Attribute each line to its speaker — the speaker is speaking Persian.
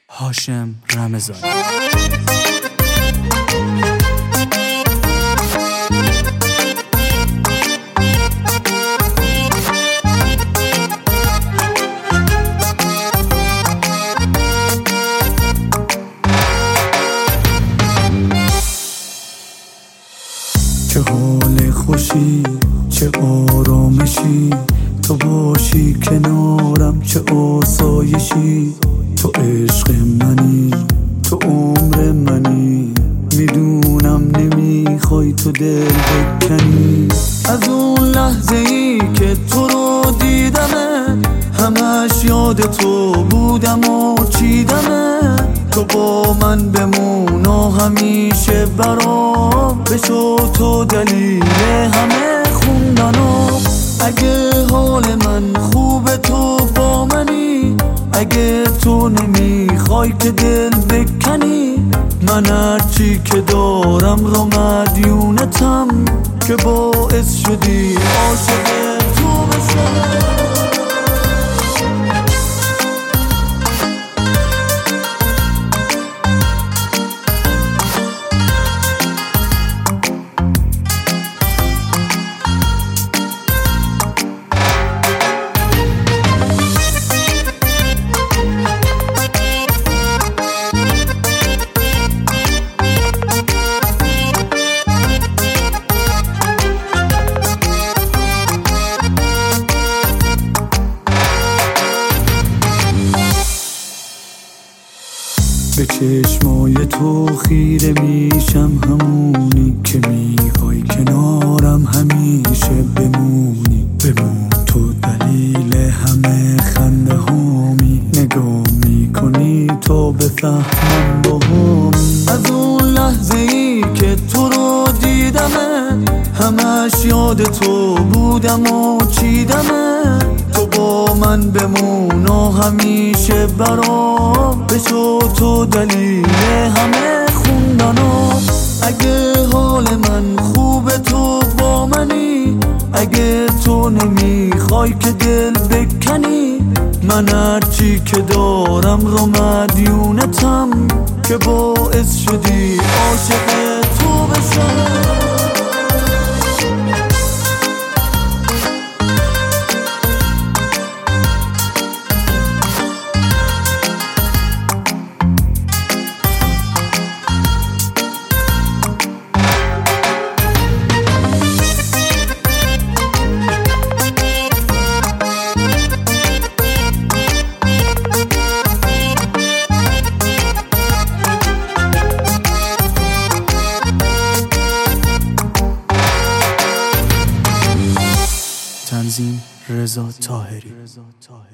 Speaker 1: هاشم رمضانی.
Speaker 2: چه حال خوشی، چه آرامشی، تو باشی کنارم، چه آسایشی. تو عشق منی، تو عمر منی، میدونم نمیخوای تو دل بکنی. از اون لحظه ای که تو رو دیدمه، همش یاد تو بودم و چیدمه. تو با من بمون و همیشه برام بشو تو دلیل همه خوندنم. اگه حال من خوبه تو با منی، اگه تو نمیخوای که دل بکنی، من هرچی که دارم رو مدیونتم که باعث شدی عاشق تو بشم. به چشمای تو خیره میشم، همونی که میخوای کنارم همیشه بمونی. بمون تو دلیل همه خنده هامی، نگاه میکنی تو بفهمم با هم. از اون لحظه ای که تو رو دیدمه، همش یاد تو بودم و چیدمه. تو با من بمون و همیشه برام بشو تو دلیل همه خوندنم. اگه حال من خوبه تو با منی، اگه تو نمیخوای که دل بکنی، من هرچی که دارم رو مدیونتم که باعث شدی عاشق تو بشم.
Speaker 1: تنظیم رضا طاهری.